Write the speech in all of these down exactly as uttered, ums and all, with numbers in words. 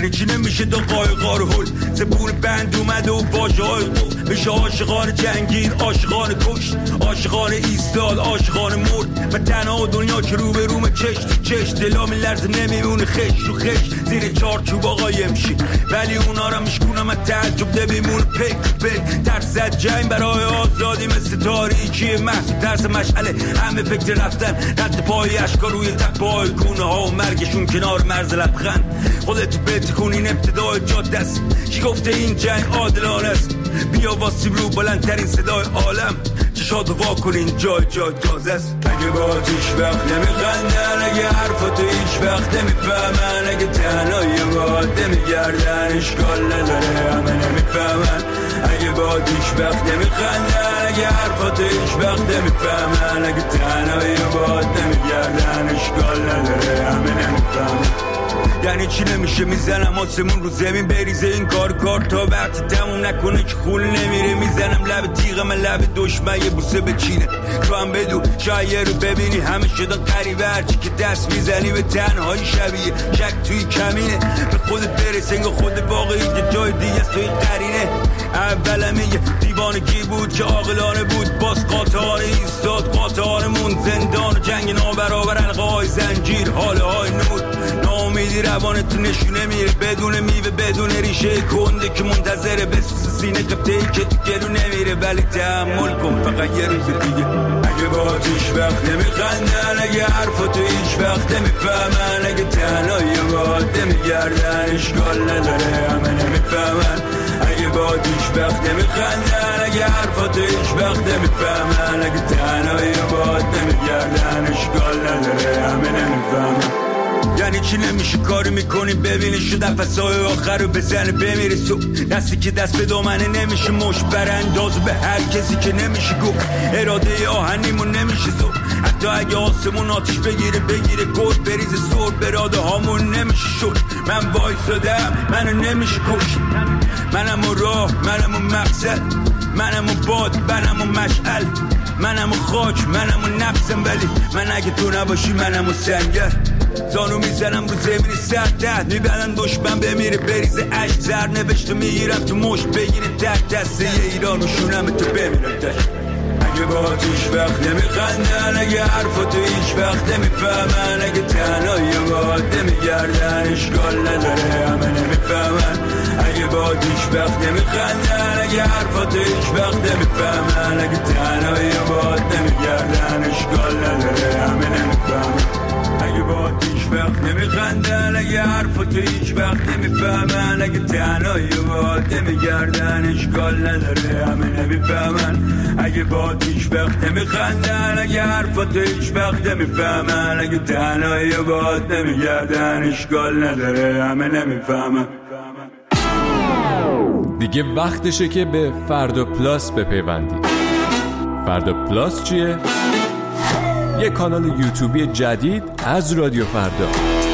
یعنی چی نمیشه دو قایقار هل زبون بند اومده و باشه های قفل میشه عاشقان جنگیر عاشقان کشت عاشقان ایستاد عاشقان مرد و تنها دنیا که رو به روم چش تو چش دلا میلرزه نمیمونه خش رو خش زیر چار چوب آقا یمشی ولی اونا را میشکونم از تعجب نمیمونه پک پک ترس جنگ برای آزادی مثل تاریکی محصول ترس مشعله همه فکر رفتن رد پای اشکا روی تپای گونه ها و مرگشون کنار مرز لبخند خودتو بتکون این ابتدای جاده است کی گفته این جنگ عادلانه است بیا واسیم رو بلندترین صدای عالم چشاتو وا کنین جای جای تازه است اگه با هیچ وقت نمیخندن اگه حرفاتو هیچ وقت نمیفهمن اگه تنهایی باد نمیگردن اشکال نداره همه نمیفهمن اگه با هیچ وقت نمیخندن اگه حرفاتو هیچ وقت نمیفهمن اگه تنهایی باد نمیگردن اشکال نداره همه نمیفهمن یعنی چی نمیشه میزنم آسمون رو زمین بریزه این کار کار تا وقت تموم نکنه که خول نمیره میزنم لب تیغ من لب دشمن یه بوسه بچینه تو هم بدو شاید رو ببینی همه شدن قریبه هرچی که دست میزنی به تنهایی شبیه شک توی کمینه به خودت برس انگاه خود باقی که جای دیگه توی قرینه اولم یه دیوانگی بود که عاقلانه بود باز قاطعانه ایستاد قاطعانمون زندان و جنگ نابرابر حلقه های زنجیر حاله های نور ناامیدی روانت تو نشونه میره بدون میوه بدون ریشه کنده که منتظره بسوس سینه قبطه‌ای که تو گلو نمیره ولی تحمل کن فقط یه روز دیگه اگه با هیچ وقت نمیخندن اگه حرفاتو هیچ وقت نمیفهمن اگه تنهایی باد نمیگردن اشکال نداره همه نمیفهمن اگه با هیچ وقت نمیخندن اگه حرفاتو هیچ وقت نمیفهمن اگه تنهایی باد نمیگردن اشکال نداره همه نمیفهمن یعنی چی نمیشه کاری میکنی ببینی شو نفسای آخر رو بزنه بمیره سو دستی که دست به دامنه نمیشه مش برانداز به هر کسی که نمیشه گفت اراده آهنیمون نمیشه زو حتی اگه آسمون آتش بگیره بگیره گل بریزه سور براده هامون نمیشه شد من وایسادم منو نمیشه کش منم و راه منم و مقصد منم و باد منم و مشعل منم و خاک منم و نفسم ولی من اگه تو نباشی منم و سنگر زانو میزنم رو زمین سر ده میبرن دشمن بمیره بریزه عشق زر نوشته میگیرم تو مش بگیره ده دسته یه ایران و شونم تو بمیرم ده اگه با هیچ وقت نمیخندن اگه حرفاتو هیچ وقت نمیفهمن اگه تنهایی باد نمیگردن اشکال نداره همه نمیفهمن اگه با هیچ وقت نمیخندن اگه حرفاتو هیچ وقت نمیفهمن اگه تنهایی باد نمیگردن اشکال نداره همه نمیفهمن اگه با هیچ وقت نمیخندن اگه حرفاتو هیچ وقت نمیفهمن اگه تنهایی باد نمیگردن اشکال نداره همه نمیفهمن اگه با هیچ وقت نمیخندن اگه حرفاتو هیچ وقت نمیفهمن اگه تنهایی باد نمیگردن اشکال نداره همه نمیفهمن دیگه وقتشه که به فردا پلاس بپیوندید. فردا پلاس چیه؟ یه کانال یوتیوبی جدید از رادیو فردا.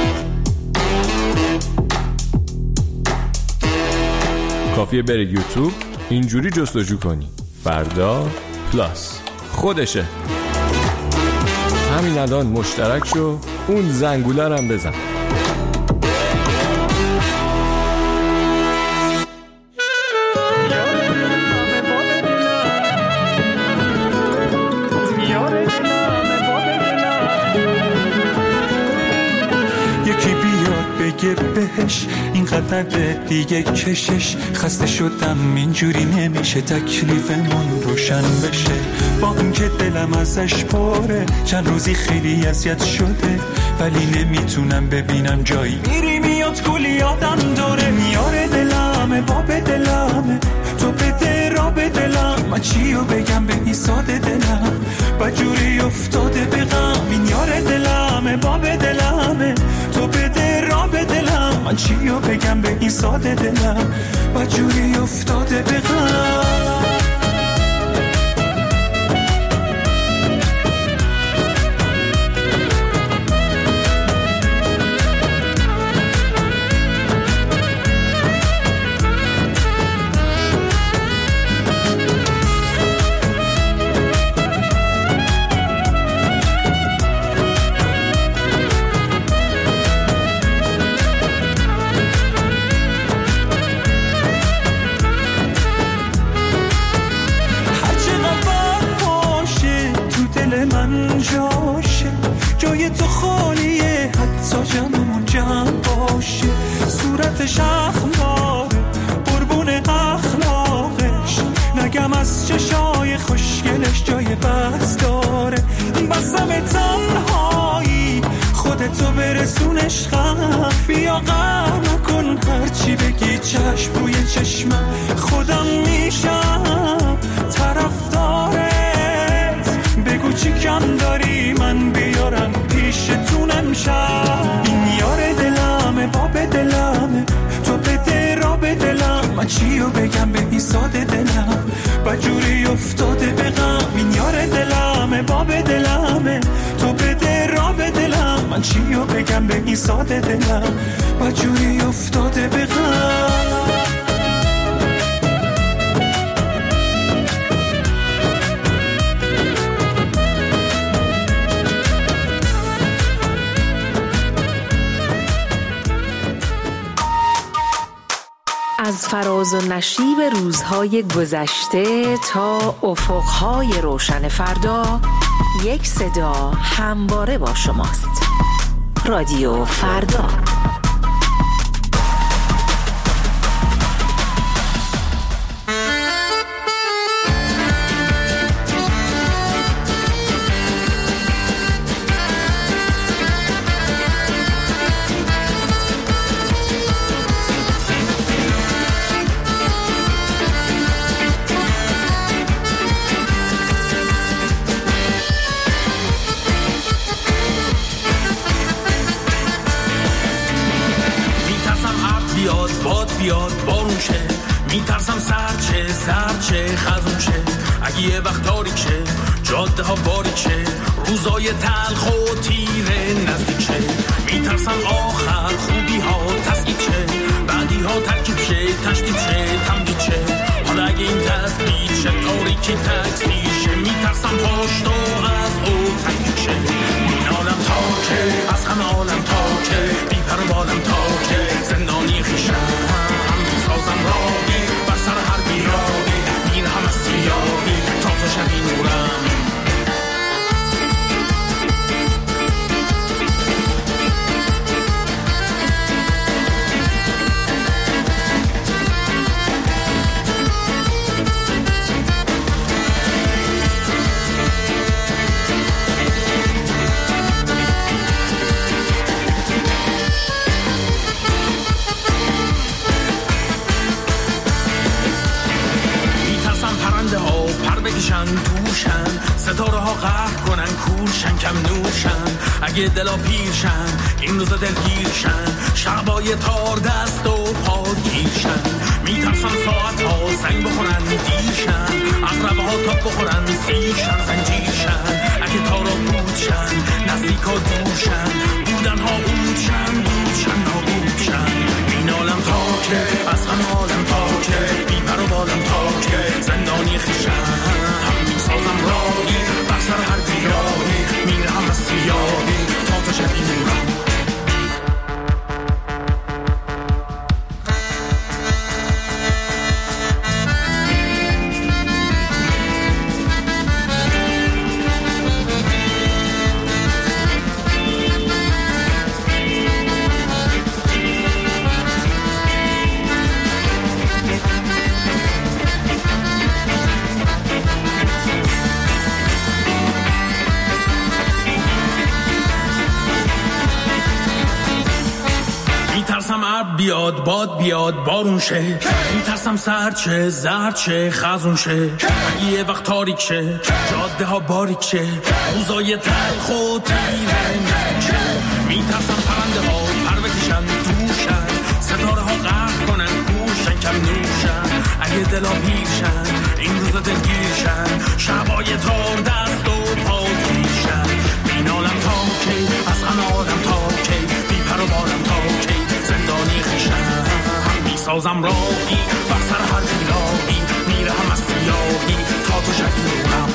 کافیه بره یوتیوب اینجوری جستجو کنی فردا پلاس خودشه. همین الان مشترک شو اون زنگوله هم بزن. بهش اینقدر دیگه کشش خسته شدم اینجوری نمیشه تکلیفمون روشن بشه با اون که دلم ازش پره چند روزی خیلی اذیت شده ولی نمیتونم ببینم جایی میری میاد کلی یادم داره میاره دلمه باب دلمه تو بده را به دلم من چیو بگم به این ساده دلم بجوری افتاده به غم این یار دلمه باب دلمه تو بده را به دلم من چیو بگم به این ساده دلم بجوری افتاده به غم اونجاشه، جای تو خالیه حتی جمعمون جمع باشه. صورتش اخماره قربون اخلاقش، نگم از چشای خوشگلش جای بس داره. بسم تنهایی خودتو برسونش غم، بیا غم کن هرچی بگی چشم روی چشمم، خودم میشم طرفدارت. بگو چی کم داری من بیارم پیشتون امشب. این یار دلمه باب دلمه، تو بده را به دلم، من چیو بگم به این ساده دلم بجوری افتاده به غم. این یار دلمه باب دلمه، تو بده را به دلم، من چیو بگم به این ساده دلم بجوری افتاده به غم. از فراز و نشیب روزهای گذشته تا افقهای روشن فردا، یک صدا همواره با شماست. رادیو فردا. بیاد بارون شه، میترسم سرد شه سرد شه خزون شه. اگه یه وقت تاریک شه جاده ها باریک شه، روزای تلخ و تیره نزدیک شه. میترسم آخر خوبی ها تسکیت شه، بعدی ها ترکیب شه تشدید شه تمدید شه. حالا اگه این تثبیت شه تاریکی تکثیر شه، میترسم پاشت و از او تکیک شه. این عالم تا که از همه عالم تا که بی پر و بالم تا که زندانی خیشم سازم راهی بر سر هر بیراهی، میرهم از سیاهی تا تو شبی نورم. توشن ستاره ها قهر کنن کورشن کم نورشن. اگه دلا پیرشن این روزا دلگیرشن، شعبای تار دست و پا گیرشن. میترسن ساعت ها زنگ بخورن دیرشن، اقربه ها تاب بخورن سیرشن زنجیرشن. اگه تارا بودشن نزدیک ها دورشن، بودن ها اودشن دودشن نابودشن. این عالم تا که از غم عالم تا که بی پر و بالم تا که زندانی خیشن سازم راهی بر سر هر بیراهی، میرهم از سیاهی تا تو شبی نورم. بیاد باد بیاد بارون شه، میترسم سرد شه زرد شه خزون شه. اگه یه وقت تاریک شه جاده ها باریک شه، روزای تلخ و تیره نزدیک شه. میترسم پرنده ها پر بکشن دوشن، ستاره ها قهر کنن کورشن کم نورشن. اگه دلا پیرشن این روزا دلگیرشن، شبای تار دست و پا گیرشن. این عالم تا کی از همه عالم تا کی بی پر و بالم تا کی زندانی خیشم میسازم راهی بر سر هر بیراهی، میرهم از سیاهی تا تو شبی نورم.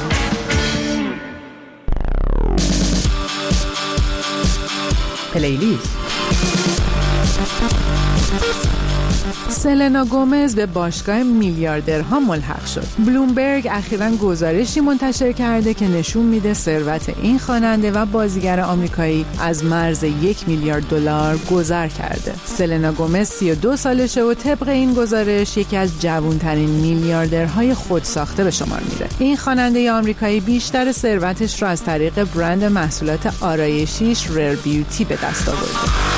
پلیلیست سلنا گومز به باشگاه میلیاردرها ملحق شد. بلومبرگ اخیراً گزارشی منتشر کرده که نشون میده ثروت این خواننده و بازیگر آمریکایی از مرز یک میلیارد دلار گذر کرده. سلنا گومز سی و دو سالشه و طبق این گزارش یکی از جوانترین میلیاردرهای خودساخته به شمار میره. این خواننده آمریکایی بیشتر ثروتش رو از طریق برند محصولات آرایشیش ریر بیوتی به دست آورده.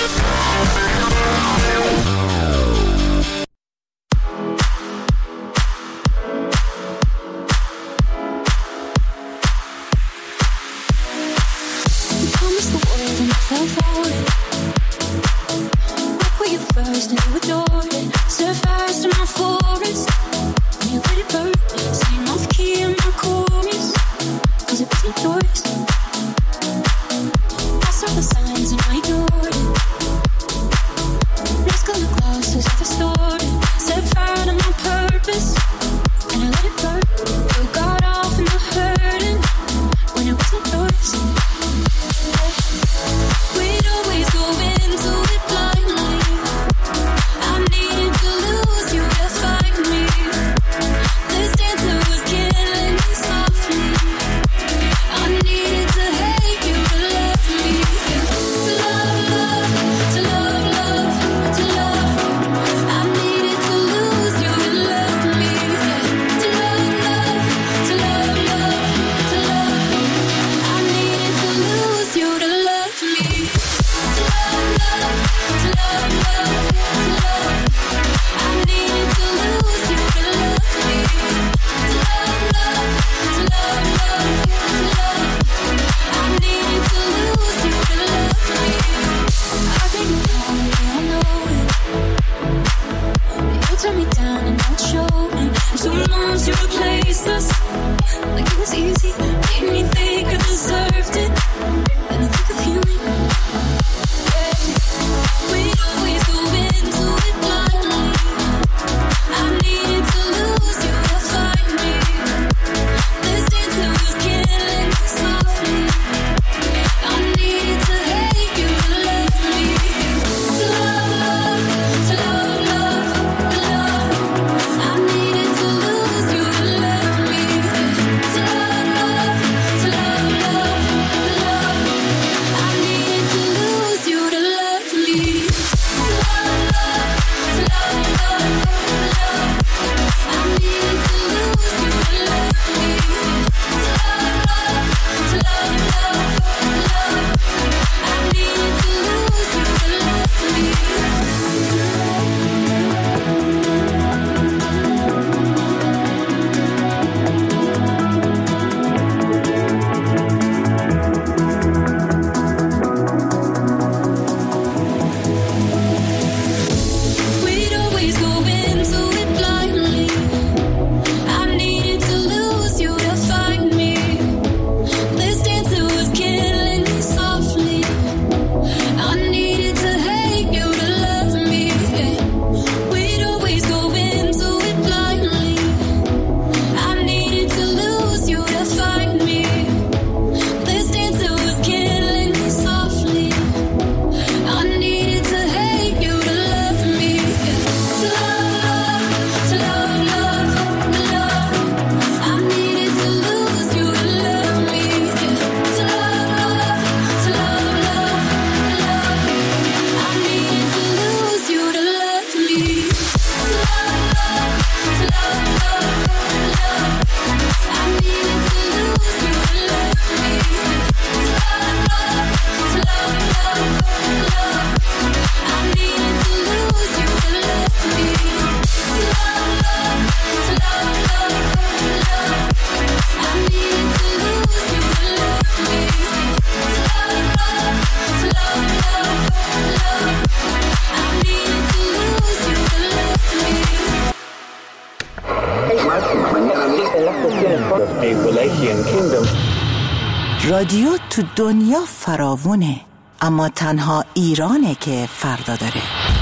رادیو تو دنیا فراوونه، اما تنها ایرانه که فردا داره.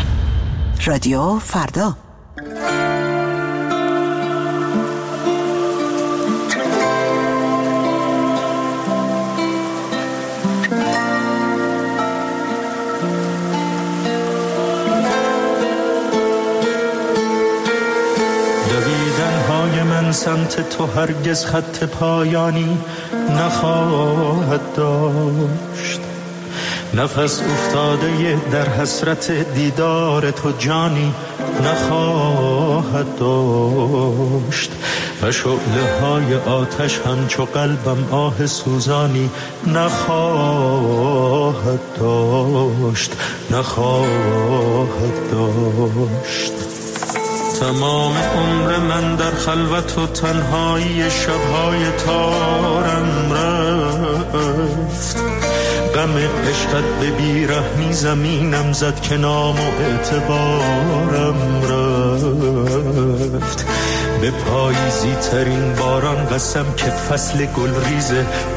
رادیو فردا. من سمت تو هرگز خط پایانی نخواهد داشت. نفس افتاده در حسرت دیدار تو جانی نخواهد داشت. و شعله های آتش همچو قلبم آه سوزانی نخواهد داشت نخواهد داشت. تمام عمر من در خلوت و تنهایی شبهای تارم رفت. غم عشقت به بیرحمی زمینم زد که نام و اعتبارم رفت. به پاییزی ترین باران قسم که فصل گلریز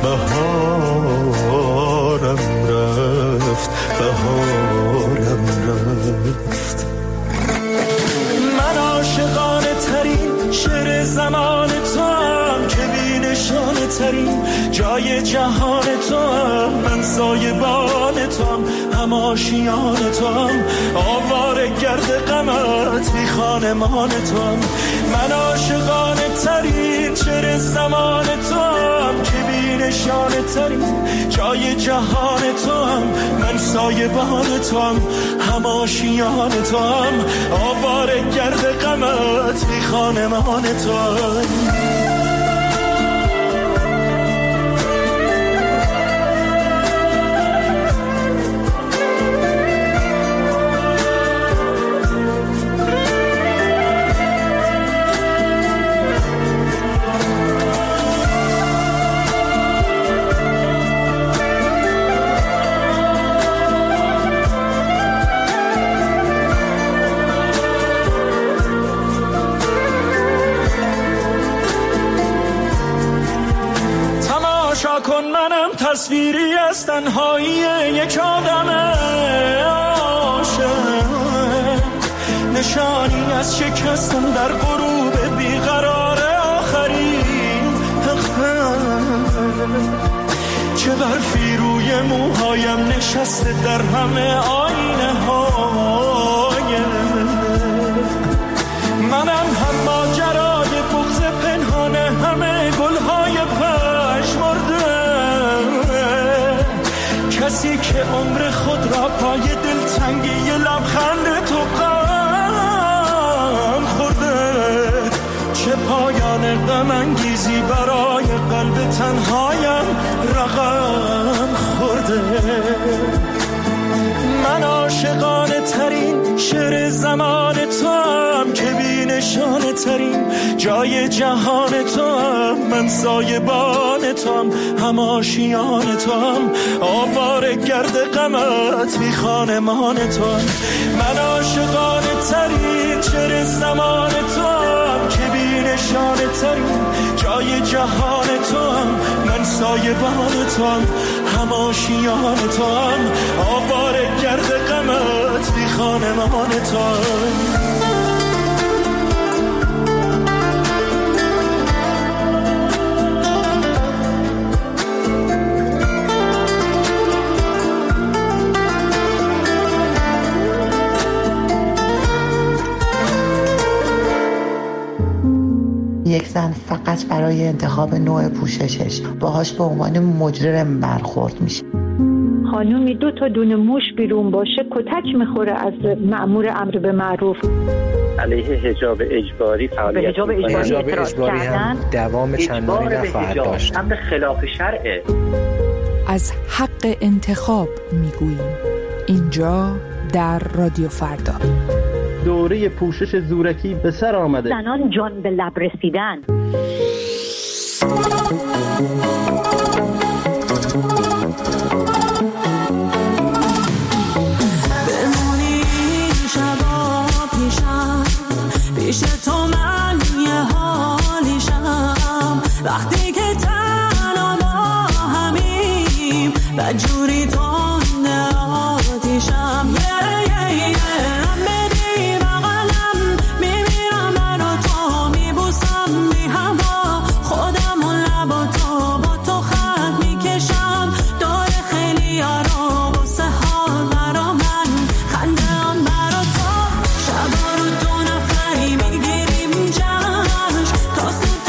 بهارم رفت بهارم رفت. من عاشقانه ترین شعر زمان تو هم که بی نشانه ترین جای جهان تو هم. من سایبان تو هم هم آشیان تو هم آواره گرد غمت بی خانمان تو هم. من عاشقانه ترین شعر زمان تو هم که بی نشانه ترین جای جهان تو هم. من سایبان تو هم هم آشیان تو هم آواره گرد غمت بی خانمان تو هم. تصویری از تنهایی یک آدم عاشق، نشانی از شکستن در غروب بیقرار آخرین چه برفی روی موهایم نشسته در همه آینه های منم. هم ماجرای بغض پنهانه همه گلهای پژمرده، کسی که عمر خود را پای دلتنگی لبخند تو غم خورده. چه پایان غم انگیزی برای قلب تنهایم رقم خورده. من عاشقانه ترین شعر زمان تو هم که بی نشانه ترین جای جهان تو هم. من سایبان تو هم هم آشیان تو هم آواره گرد غمت بی خانمان تو هم. من عاشقانه ترین شعر زمان تو هم که بی نشانه ترین جای جهان تو هم. من سایبان تو هم هم آشیان تو هم آواره گرد غمت بی خانمان تو هم. یک زن فقط برای انتخاب نوع پوششش باهاش به عنوان مجرم برخورد میشه. خانومی دو تا دونه موش بیرون باشه کتک میخوره از مأمور امر به معروف. علیه حجاب اجباری فعالیت به حجاب اجباری, حجاب اجباری هم دوام چندانی نخواهد داشت. امر خلاف شرعه. از حق انتخاب میگوییم اینجا در رادیو فردا. دوره پوشش زورکی به سر آمده. زنان جان به لب رسیدن. بمونی شبا پیشم، پیش تو من یه حالیشم. وقتی که تنها با همیم بدجوری تنده آتیشم. شبا رو دو نفری میگیریم جشن تا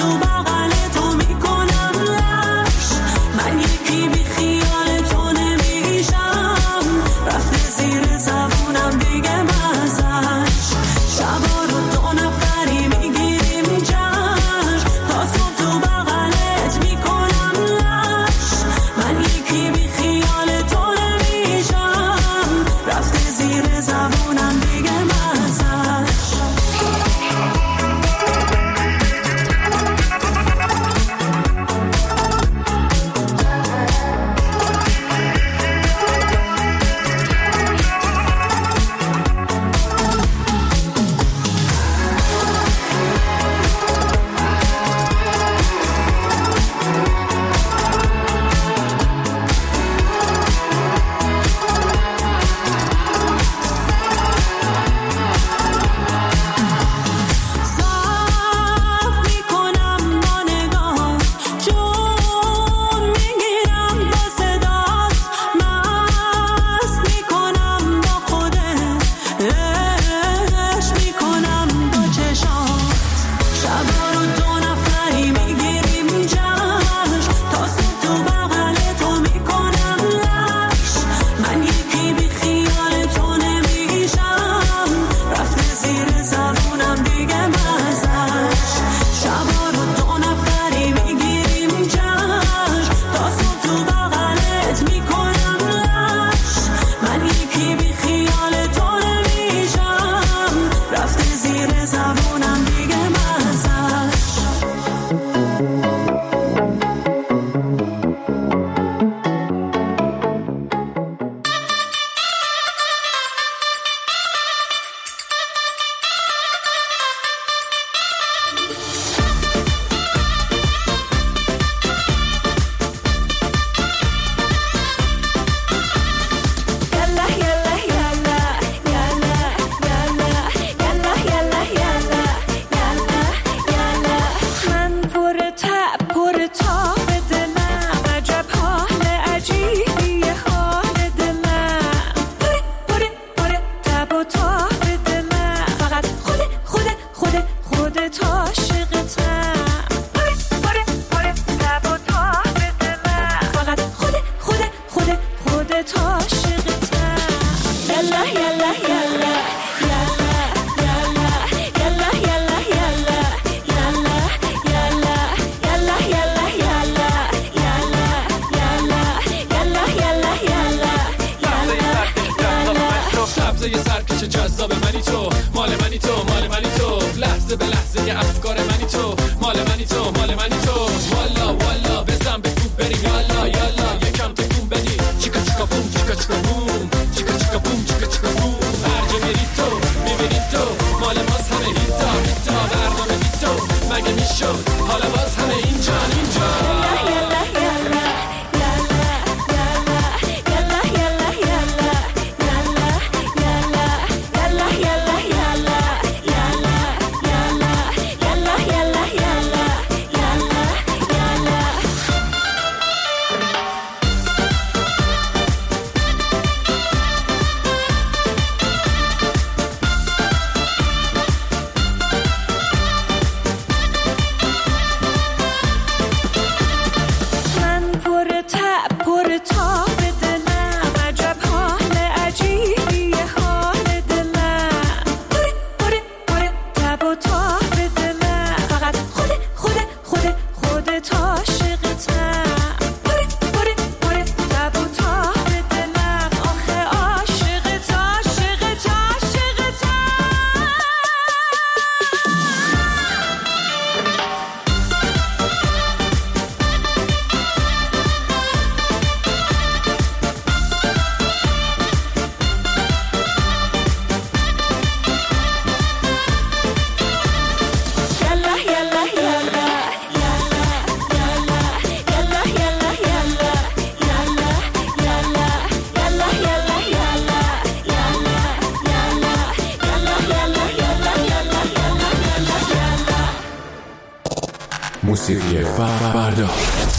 موسیقی فردا.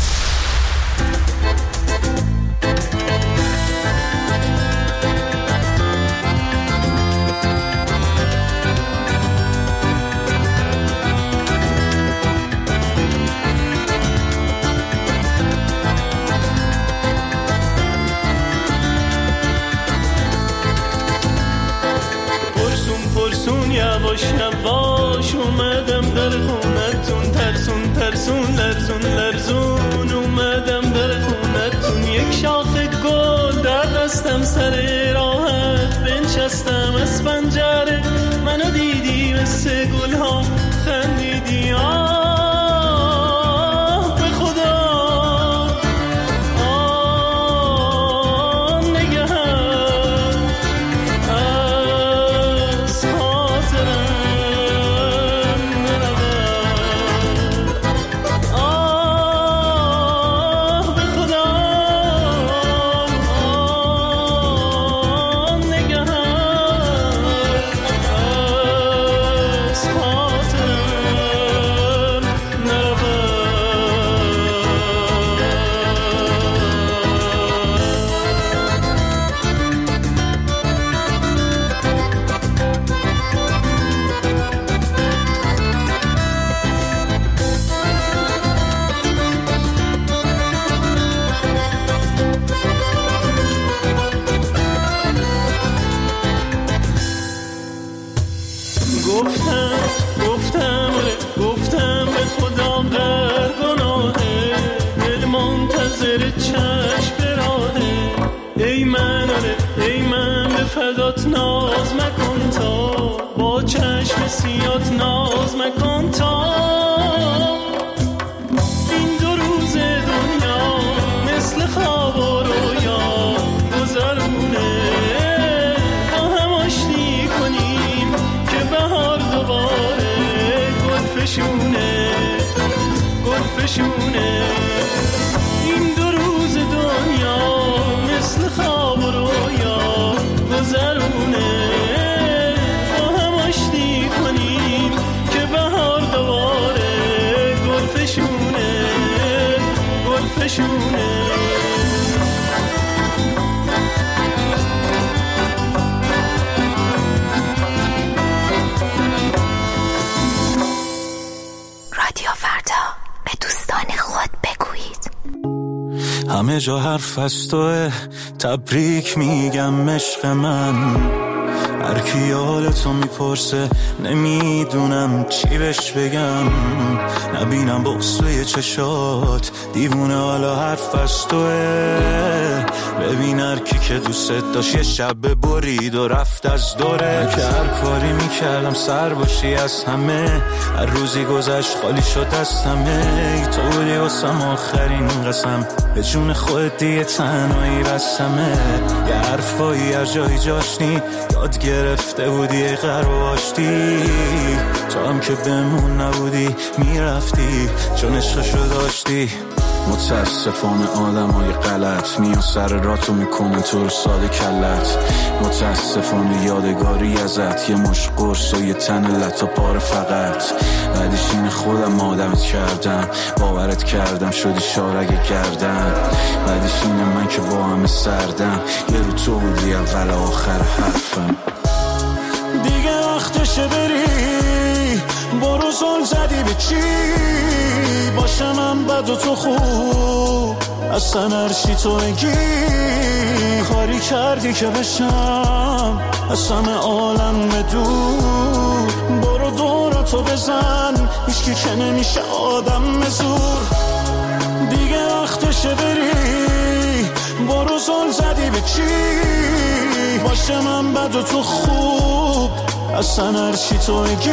یواش یواش اومدم در خونتون، ترسون ترسون لرزون لرزون اومدم در خونتون. یک شاخه گل در دستم سر راحت بنشستم از پنجره، منو دیدی مثل گل ها خندیدی. آه به خدا آه نگهت از خاطرم نرود. آه به خدا آه نگهت از خاطرم نرود. گفتم گفتم گفتم به خدا غر گناهه، دل منتظر چشم براهه. ای من آره ای من به فدات ناز مکن تا، با چشم سیات ناز مکن تا. این دو روز دنیا مثل خواب و رویا گذرونه، با هم آشتی کنیم که بهار دوباره گل فشونه گل فشونه. این دو روز دنیا مثل خواب و رویا گذرونه، با هم آشتی کنیم که بهار دوباره گل فشونه گل فشونه. رادیو فردا، به دوستان خود بگویید. همه جا حرف از توه، تبریک میگم عشق من. هر کی حالتو میپرسه نمیدونم چی بهش بگم. نبینم بغض توی چشات، دیوونه حالا حرف از توه. ببین هر کی که دوست داشت یه شب برید و رفت از دوره. که هر کاری میکردم سر باشی از همه، هر روزی گذشت خالی شد از همه. ای تو بودی واسم آخرین قسم، به جون خودت دیگه تنهایی بسمه. یه حرفایی هر جایی جاشنی یاد گرفته بودی ای غرب آشتی. تو هم که بمون نبودی میرفتی چون عشقشو داشتی. متاسفانه آدم های غلط میان سر راتو میکنن تو رو ساده کلت. متاسفانه یادگاری ازت یه مش قرص و یه تن لطا پاره فقط. بعدش این خودم آدمت کردم، باورت کردم شدی شارگ گردن. بعدش اینه من که با همه سردم، یه رو تو بودی اول آخر حرفم. دیگه وقتشه بری، برو زل زدی به چی؟ باشم من بد و تو خوب، اصلا هرچی تو بگی. کاری کردی که بشم از همه عالم دور. برو دورتو بزن، هیچکی که نمیشه آدم زور. دیگه وقتشه بری، برو زل زدی به چی؟ باشه من بد و تو خوب، اصلا هرچی تو بگی.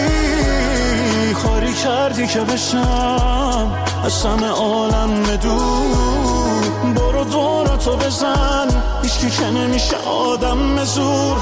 کاری کردی که بشم از همه عالم دور. برو دورتو بزن، هیچکی که نمیشه آدم زور.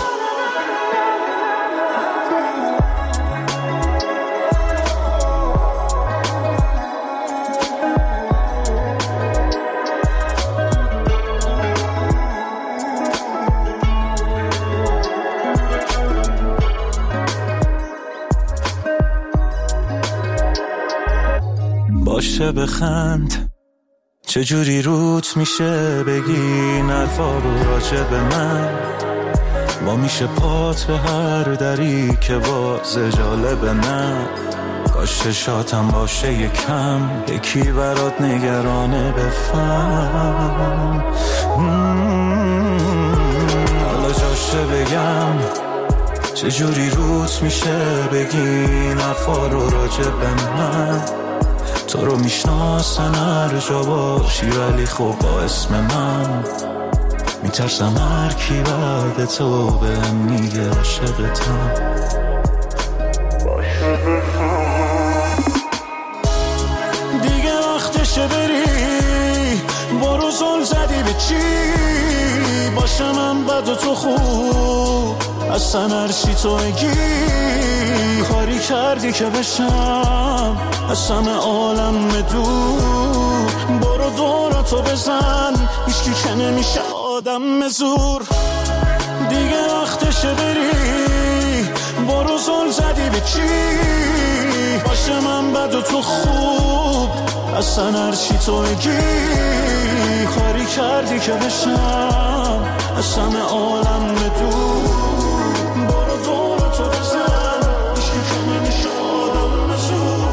باشه باشه بخند، چجوری روت میشه بگی نرفا رو راجع به من. با میشه پات به هر دری که باز جالب نه، کاش چشاتم باشه یکم یکی برات نگرانه بفهم. حالا جاشه بگم چجوری روت میشه بگی نرفا رو راجع به من. تو رو میشناسن هر جا باشی ولی خب با اسم من میترسم هر کی بعد تو بهم میگه عاشقتم. دیگه وقتشه بری، برو زل زدی به چی؟ باشه من بد و تو خوب، اصلا هر چی تو بگی کاری کردی که بشم از همه عالم دور. برو دوراتو بزن، هیچکی که نمیشه آدم زور. دیگه وقتشه بری، برو زل زدی به چی؟ باشه من بد و تو خوب، اصلا هر چی تو بگی کاری کردی که بشم از همه عالم دور. برو دوراتو بزن، هیچکی که نمیشه آدم زور.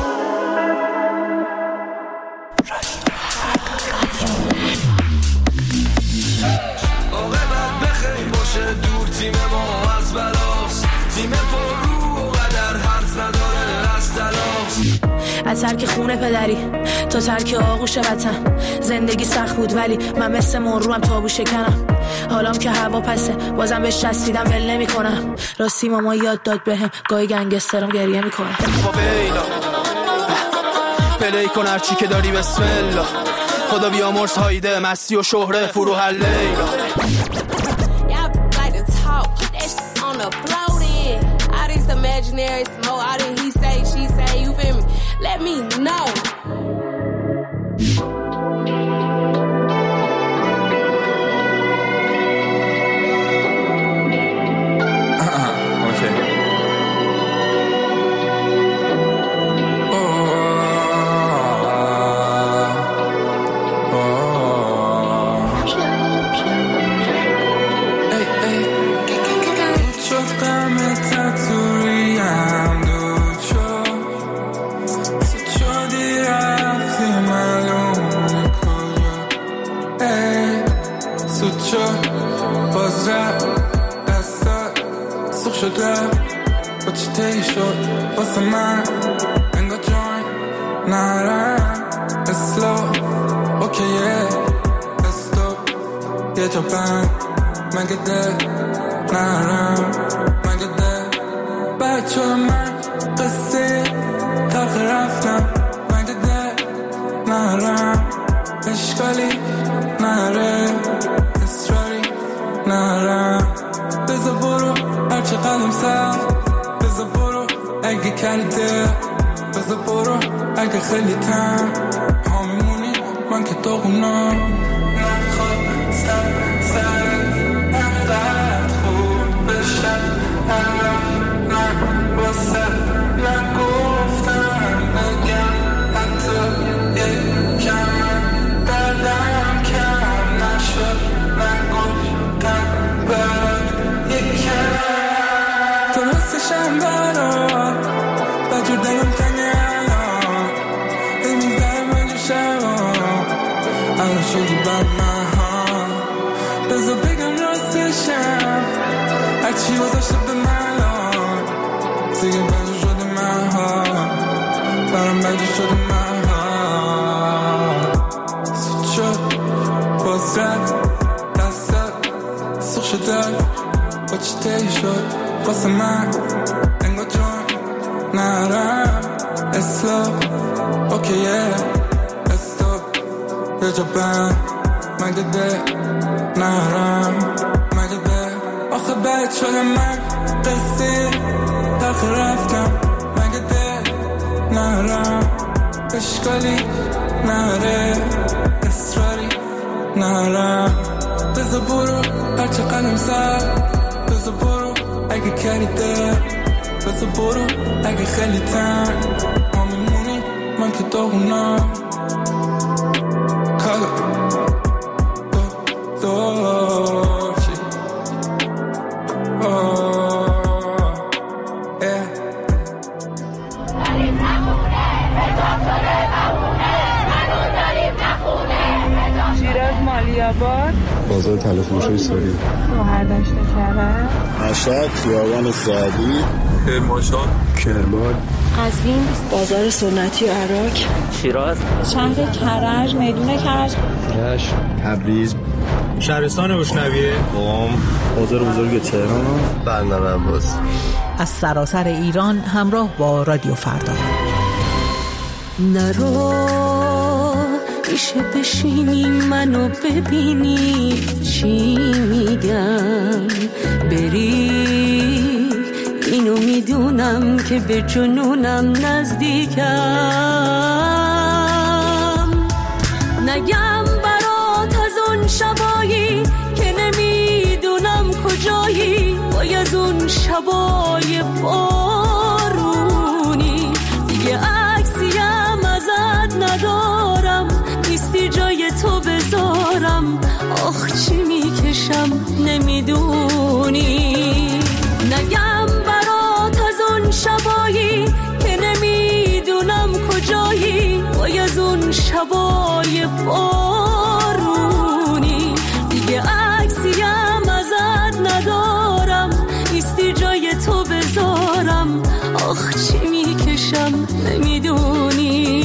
دور تیم ما از بلاست، تیم پر رو و قدر حرف نداره از تلاست. از ترک خونه پدری تا ترک آغوش وطن، زندگی سخت بود ولی من مثل مروم تابو شکنم. حالام که هوا پسه بازم بهش چسبیدم ول نمی کنم. راستی ماما یاد داد بهم گاهی گنگسترم گریه میکنم. فاویلا پلی کن هرچی که داری بسم الله، خدا بیامرز هایده مستی و شهره فرو هر لیلا. Imaginary smoke, all that he say, she say, you feel me? Let me know. Uh-uh, okay. Oh, oh, oh. Hey, hey. باز رفت دستات سخ شد رفت با چی تی شد واسه من انگا جوین نرم اسلو اوکیه استوب یه جا بند مگه ده نرم مگه ده بچه من قصه تلخ رفتم مگه ده نرم اشکالی نره نرم بذار برو هرچه قلم سخت، بذار برو اگه کرده، بذار برو اگه خیلی تن ها میمونی من که داغونم. نخواستم سرت انقدر خوب بشم الان، نه واسه نگفتم بگم حتی یک کم دردم کم نشد درستشم برا بجور دلم تنگه الان، نمیذارم من جوشم الان شدی بر من ها. بذار بگم راستشم هرچی وزاشته به من الان، دیگه بجور شده من ها، برام بجور شده من ها. سود شد باز رد دستت سخ شده با چی تی شد واسه من انگا جون نرم اسلو اوکیه استوب یه جا بند مگه ده نرم مگه ده آخه بد شده من قصه تلخ رفتم مگه ده نرم اشکالی نره اصراری نرم بذار برو هرچه قلم سر، بذار برو اگه کریده، بذار برو اگه خیلی تن ما میمونی من که داغونم. بازار تلفروشی سوری بهرداشت کرد مشهد خیابان سعدی کرمانشاه کرمان قزوین بازار سنتی عراق شیراز شهر کرج میدون کرج رشت تبریز شهرستان روشنویه قم بازار بزرگ تهران بندر عباس از سراسر ایران همراه با رادیو فردا. نرو میشه بشینی منو ببینی چی میگم بری اینو میدونم که به جنونم نزدیکم نگم برات از اون شبایی که نمیدونم کجایی وای از اون شبای بارونی دیگه عکسیم ازت ندارم نیستی جای تو بذارم آخ چی میکشم نمیدونی نگم برات از اون شبایی که نمیدونم کجایی وای از اون شبای بارونی دیگه عکسیم ازت ندارم نیستی جای تو بذارم آخ چی میکشم نمیدونی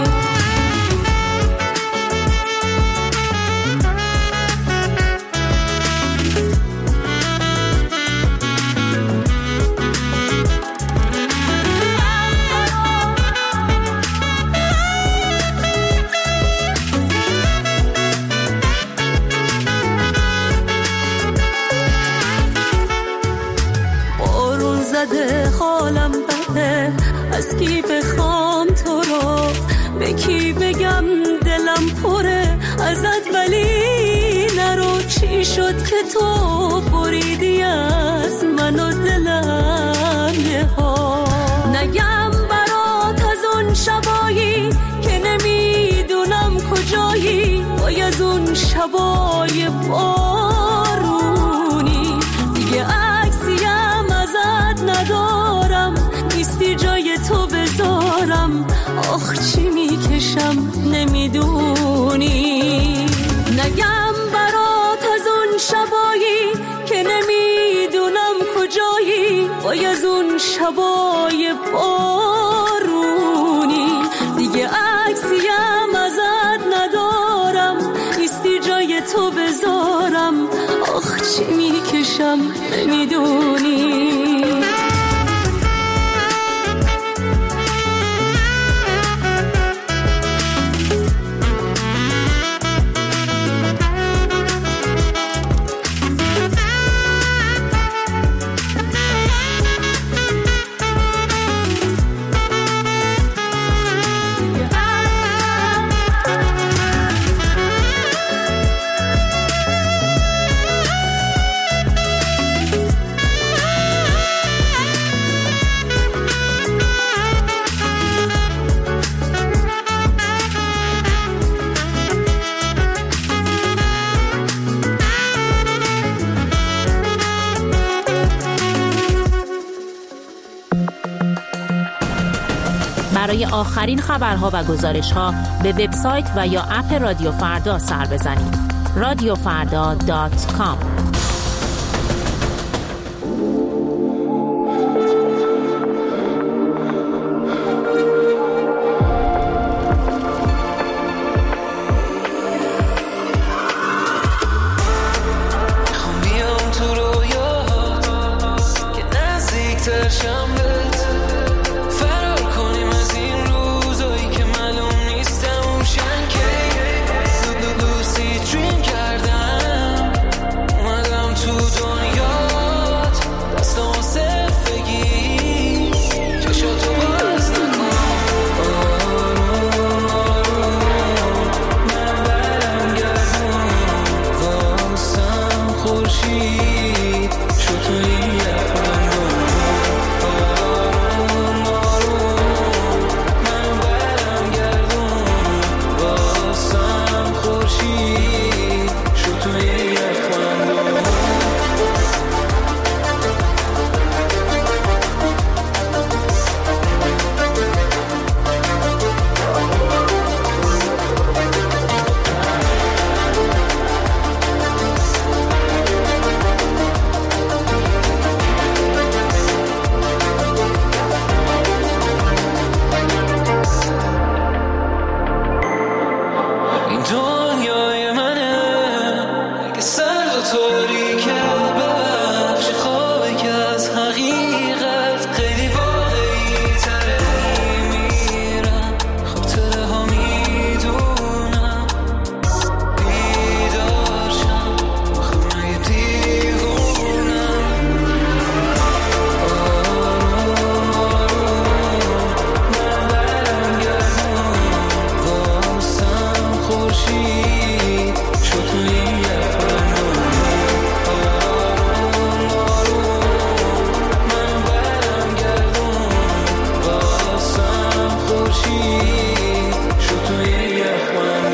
حالم بده از کی بخوام تو رو به کی بگم دلم پره ازت ولی نرو چی شد که تو بریدی از من و دلم یه ها نگم برات از اون شبایی که نمیدونم کجایی وای از اون شبای بارونی دیگه عکسیم ازت ندارم نیستی جای تو بذارم آخ چی میکشم نمیدونی نگم برات از اون شبایی که نمیدونم کجایی وای از اون شبای بارونی دیگه عکسیم ازت ندارم نیستی جای تو بذارم آخ چی میکشم نمیدونی برای آخرین خبرها و گزارش‌ها به وبسایت و یا اپ رادیو فردا سر بزنید. رادیو فردا دات کام. دوستی دریم کردم اومدم دنیای منه اگه سرد و تاریکه ببخش خوابه که از حقیقت خیلی واقعی تره میمیرم خاطره ها میدونم بیدار شم خونه دیوونم آروم آروم من برم گردم واسم خورشید شد توی یخم آروم آروم من برم گردم واسم خورشید شد توی یخم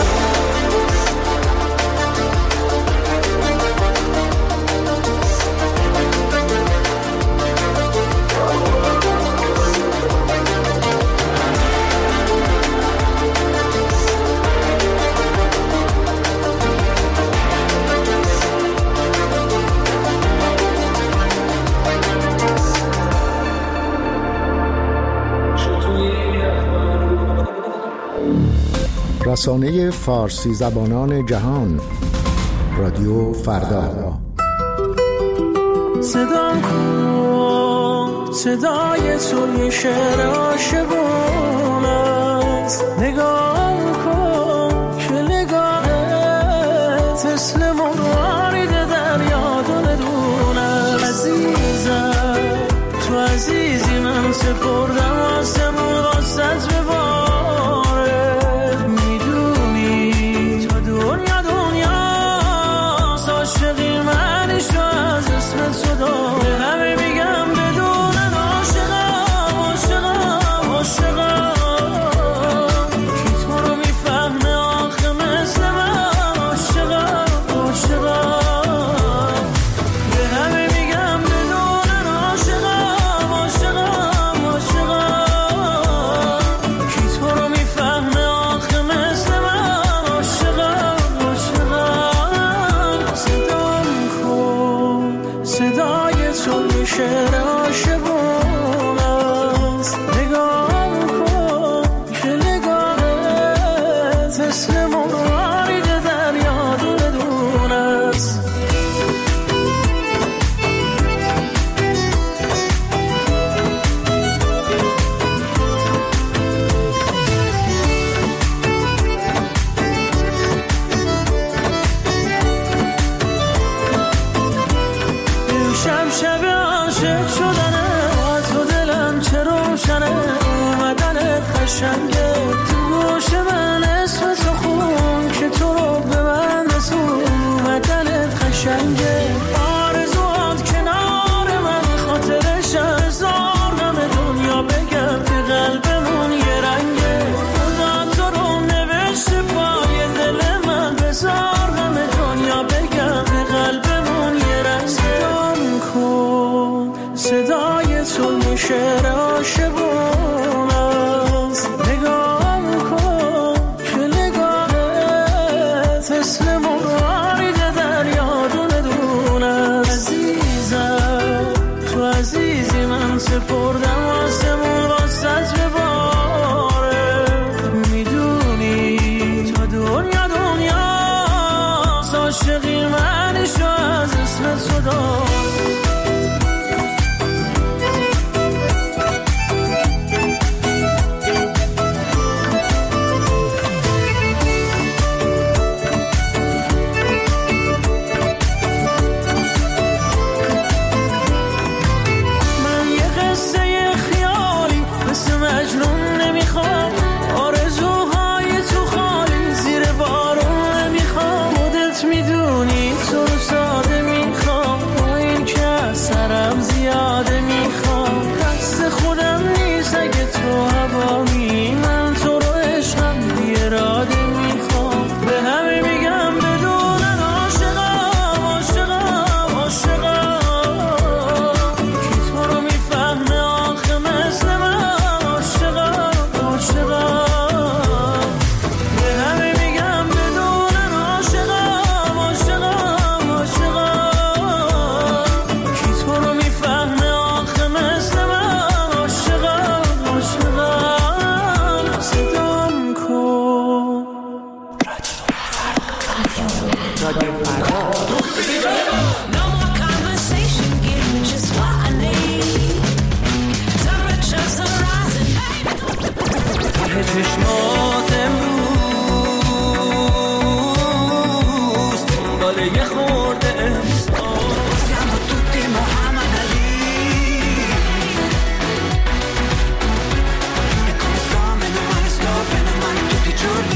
رسانه فارسی زبانان جهان رادیو فردا. صدام کن صدای تو یه شعر عاشقون است نگاه کن که نگاهت مثل مرغ دریا دونه دونه عزیزم تو عزیزی من سپردم آسمون واسط بباره میدونی تا دنیا دنیا عاشقی منشو از اسم تو داره همه میگم بدونن عاشقم عاشقم عاشقم کی تو رو میفهمه آخه مثل من عاشقم عاشقم به همه میگم بدونن عاشقم عاشقم عاشقم کی تو رو میفهمه آخه مثل من عاشقم عاشقم صدام کن صدای تو یه شعر عاشقون است نگاه کن که نگاهت مثل مرغ دریا دونه دونه است امشب شب عاشق شدنه تو دلم چه روشنه اومدنت قشنگه تو گوش من اسم تو خون که تو رو به من رسون اومدنت قشنگه آرزوات کنار من خاطرش هزار غم دنیا بگم که قلبمون یه رنگه خدا تو رو نوشته پای دل من بذار غم دنیا بگم که قلبمون یه رنگه صدام کن صدای تو یه شعر عاشقون است نگاه رادیو فردا. ته چشمات امروز دنبال یه خورده احساس siamo tutti Muhammad Ali e come sto meno male sto bene male tutti i giorni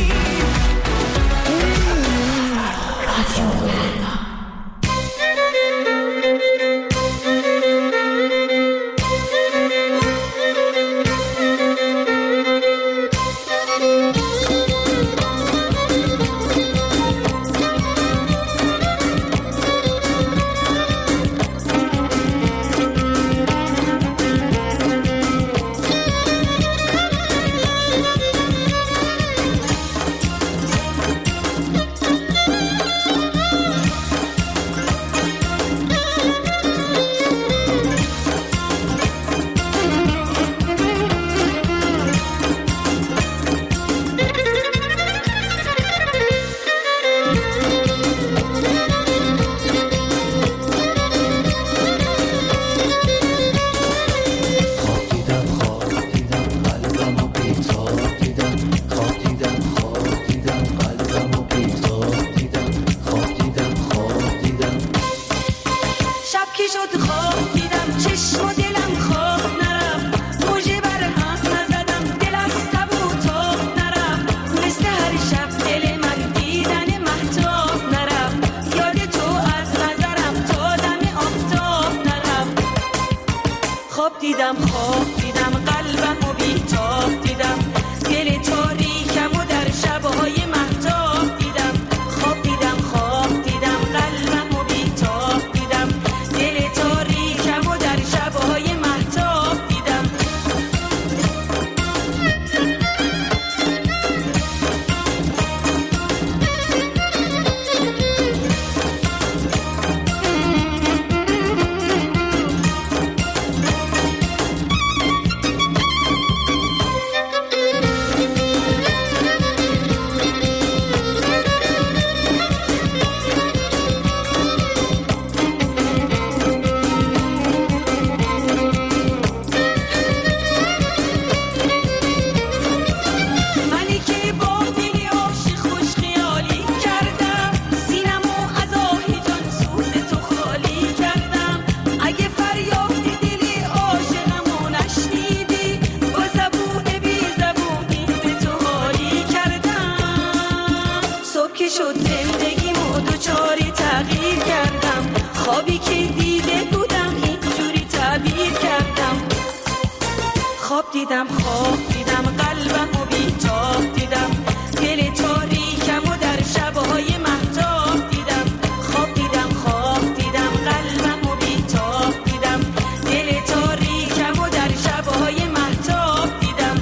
دیدم خواب دیدم قلبم و بیتاب دیدم دل تاریکم و در شبهای مهتاب دیدم خواب دیدم خواب دیدم قلبم و بیتاب دیدم دل تاریکم و در شبهای مهتاب دیدم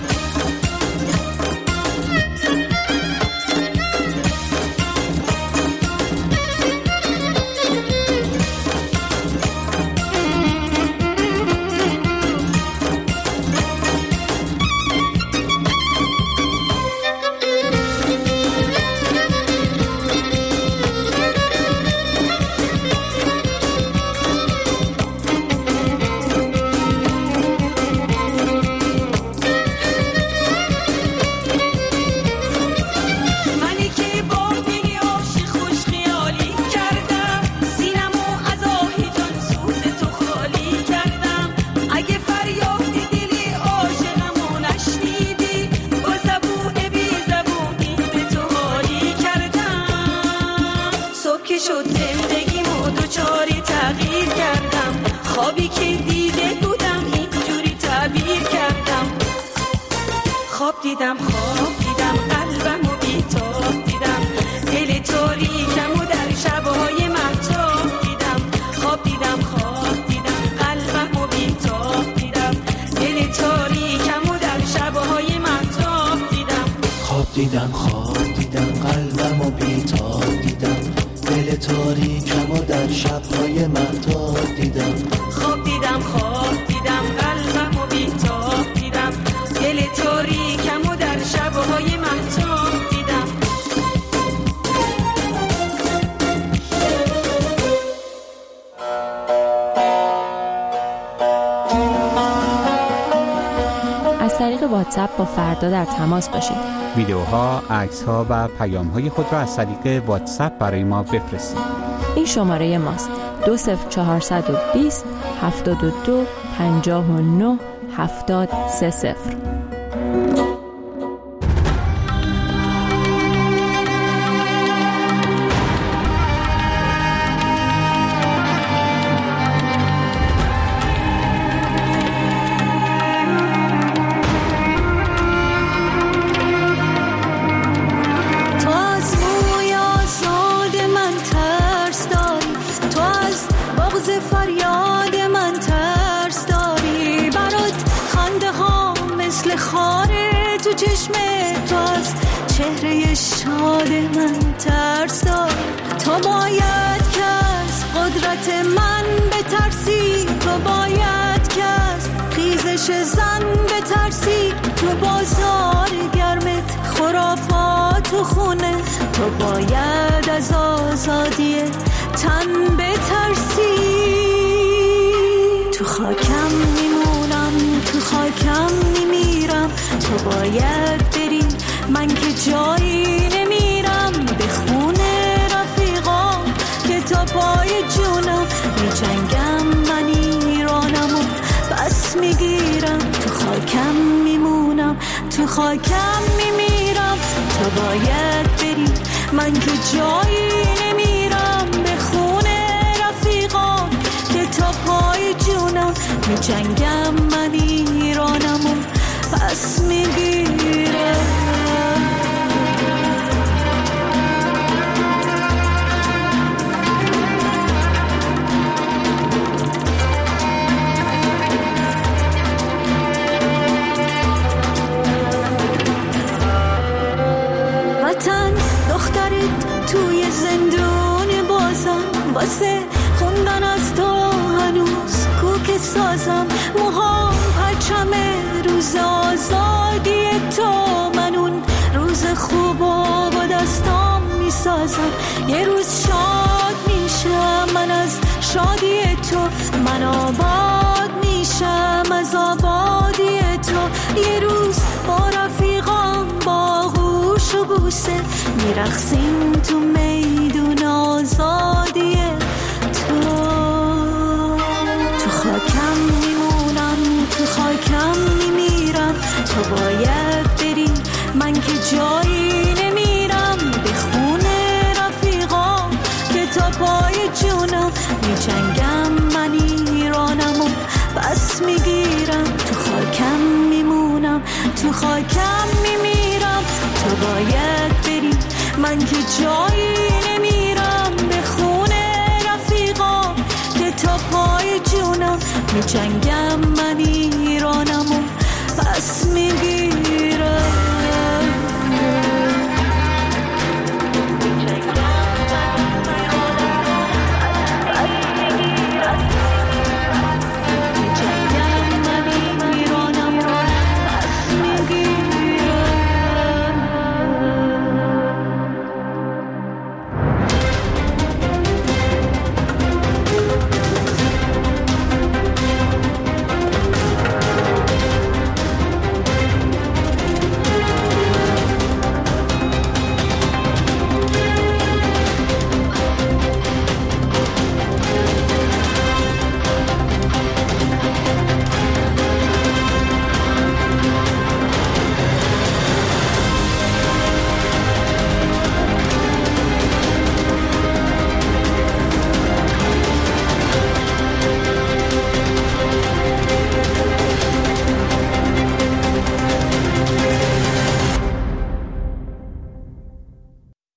خوابی که دیده بودم اینجوری تعبیر کردم خواب دیدم خواب دیدم قلبم و بیتاب دیدم دل تاریکم و در شبهای مهتاب دیدم خواب دیدم خواب دیدم قلبم و بیتاب دیدم دل تاریکم و در شبهای مهتاب دیدم خواب دیدم خواب دیدم قلبم و بیتاب دیدم دل تاریکم و در شبهای مهتاب دیدم خواب دیدم خواب دیدم قلبم و بیتاب دیدم دل تاریکم و در شبهای مهتاب دیدم طریق واتساپ با فردا در تماس باشید. ویدیوها، عکس‌ها و پیام‌های خود را از طریق واتساپ برای ما بفرستید. این شماره ماست: دو صفر چهارصد و بیست هفتاد و دو پنجاه و نه هفتاد سه صفر. شاد من ترس دار، تو باید که از قدرت من بترسی، تو باید که از خیزش زن بترسی، تو بازار گرمت خرافات و خونه، تو باید از آزادی تن بترسی. تو خاکم میمونم، تو خاکم میمیرم، تو باید بری، من که جایی نمیرم، به خونه رفیقام که تا پای جونم میجنگم، من ایرانمو بس میگیرم، تو خاکم میمونم، تو خاکم میمیرم، تو باید بری، من که جایی نمیرم، به خونه رفیقام که تا پای جونم میجنگم، من ایرانمو بس میگیرم. توی زندون بازم، واسه خوندن از تو هنوز کوک سازم، موهام پرچم روز آزادی تو، من اون روز خوب و با دستام میسازم، یه روز شاد میشم من از شادی تو، من آباد میشم از آبادی تو، یه روز با رفیقام با غوش و بوسه میرقصیم تو میدون آزادی تو. تو خاکم میمونم، تو خاکم میمیرم، تو باید بری، من که جایی نمیرم، به خونه رفیقام که تا پای جونم میجنگم، من ایرانمو بس میگیرم، تو خاکم میمونم، تو خاکم میمیرم، تو باید بری، من که جایی نمیرم، به خونه رفیقام که تا پای جونم میجنگم.